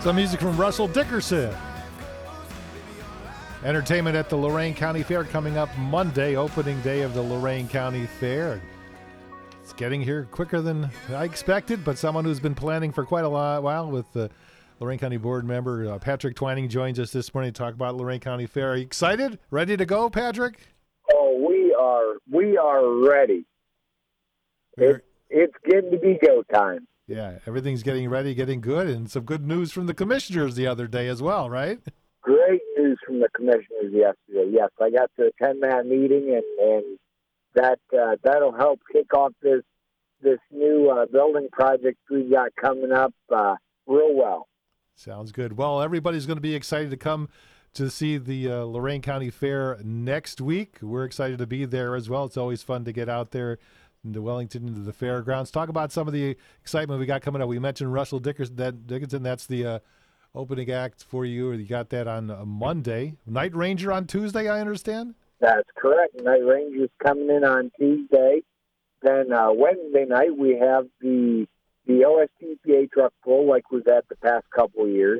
Some music from Russell Dickerson. Entertainment at the Lorain County Fair coming up Monday, opening day of the Lorain County Fair. It's getting here quicker than I expected, but someone who's been planning for quite a while with the Lorain County Board member Patrick Twining joins us this morning to talk about Lorain County Fair. Are you excited? Ready to go, Patrick? Oh, we are ready. It's getting to be go time. Yeah, everything's getting ready, getting good, and some good news from the commissioners the other day as well, right? Great news from the commissioners yesterday. Yes, I got to attend that meeting, and that'll help kick off this new building project we got coming up real well. Sounds good. Well, everybody's going to be excited to come to see the Lorain County Fair next week. We're excited to be there as well. It's always fun to get out there into Wellington, into the fairgrounds. Talk about some of the excitement we got coming up. We mentioned Russell Dickerson. That's the opening act for you. You got that on Monday. Night Ranger on Tuesday, I understand? That's correct. Night Ranger's coming in on Tuesday. Then Wednesday night we have the OSTPA truck pull like we've had the past couple of years.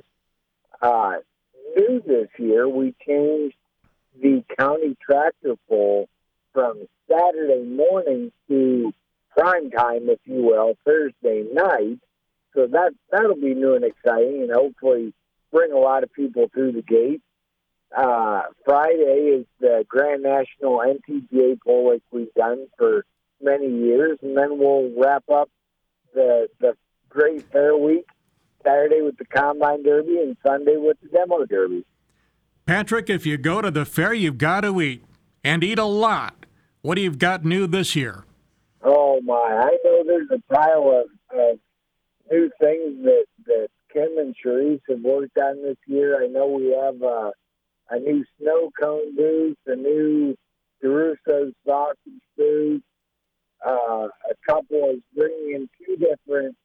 New this year, we changed the county tractor pull from Saturday morning to prime time, if you will, Thursday night. So that'll be new and exciting, and hopefully bring a lot of people through the gate. Friday is the Grand National NTPA poll like we've done for many years, and then we'll wrap up the Great Fair Week Saturday with the Combine Derby and Sunday with the Demo Derby. Patrick, if you go to the fair, you've got to eat, and eat a lot. What do you got new this year? Oh, my. I know there's a pile of new things that Kim and Charisse have worked on this year. I know we have a new snow cone booth, a new DeRusso's sausage booth. A couple is bringing in two different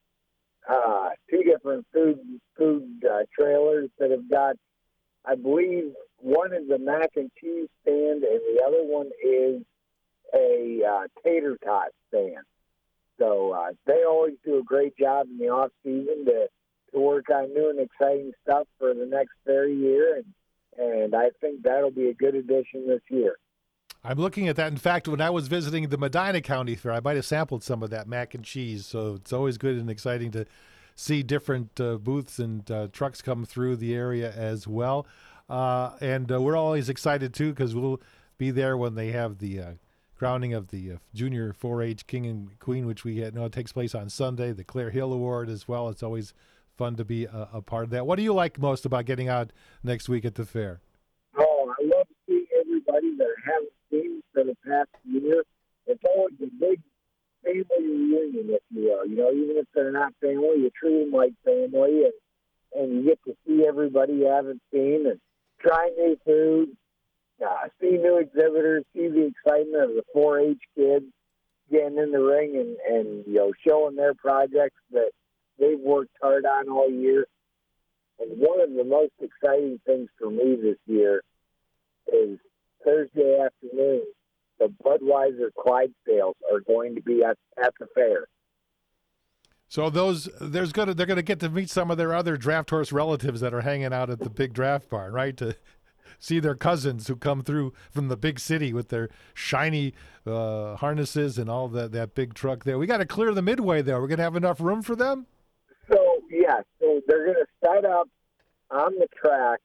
food trailers that have got, I believe, one is a mac and cheese stand, and the other one is a tater tot stand. So they always do a great job in the off season to work on new and exciting stuff for the next fair year, and I think that'll be a good addition this year. I'm looking at that. In fact, when I was visiting the Medina County Fair, I might have sampled some of that mac and cheese. So it's always good and exciting to see different booths and trucks come through the area as well. And we're always excited, too, because we'll be there when they have the crowning of the Junior 4-H King and Queen, which we know it takes place on Sunday, the Claire Hill Award as well. It's always fun to be a part of that. What do you like most about getting out next week at the fair? Oh, I love seeing everybody that I haven't seen for the past year. It's always a big family reunion, if you will. You know, even if they're not family, you treat them like family, and you get to see everybody you haven't seen and try new food, see new exhibitors, see the excitement of the 4-H kids getting in the ring and showing their projects that they've worked hard on all year. And one of the most exciting things for me this year is Thursday afternoon, the Budweiser Clydesdales are going to be at the fair. So they're going to get to meet some of their other draft horse relatives that are hanging out at the big draft barn, right? To see their cousins who come through from the big city with their shiny harnesses and all that big truck there. We got to clear the midway there. We're going to have enough room for them? So they're going to set up on the track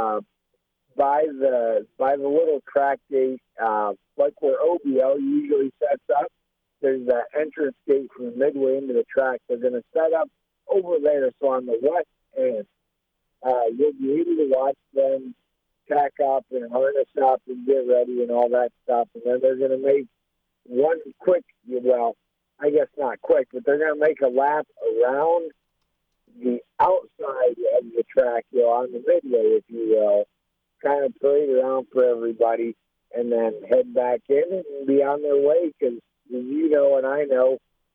by the little track gate, like where OBO usually sets up. There's an entrance gate from midway into the track. They're going to set up over there. So on the west end, you'll be able to watch them tack up and harness up and get ready and all that stuff. And then they're going to make one quick, well, I guess not quick, but they're going to make a lap around the outside of the track, on the midway, if you will, kind of parade around for everybody, and then head back in and be on their way, because you know and I know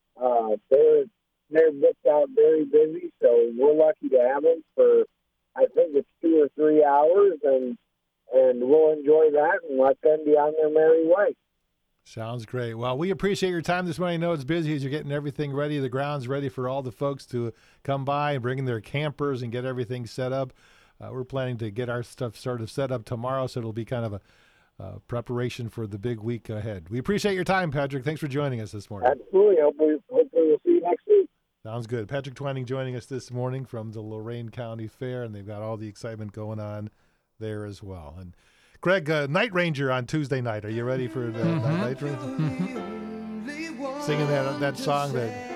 they're booked out very busy, so we're lucky to have them for, I think it's 2 or 3 hours, and we'll enjoy that and let them be on their merry way. Sounds great. Well, we appreciate your time this morning. I know it's busy as you're getting everything ready. The ground's ready for all the folks to come by and bring in their campers and get everything set up. We're planning to get our stuff sort of set up tomorrow, so it'll be kind of a preparation for the big week ahead. We appreciate your time, Patrick. Thanks for joining us this morning. Absolutely. Hopefully we'll see you next week. Sounds good. Patrick Twining joining us this morning from the Lorain County Fair, and they've got all the excitement going on there as well. And Greg, Night Ranger on Tuesday night. Are you ready for the Night Ranger? Singing that song that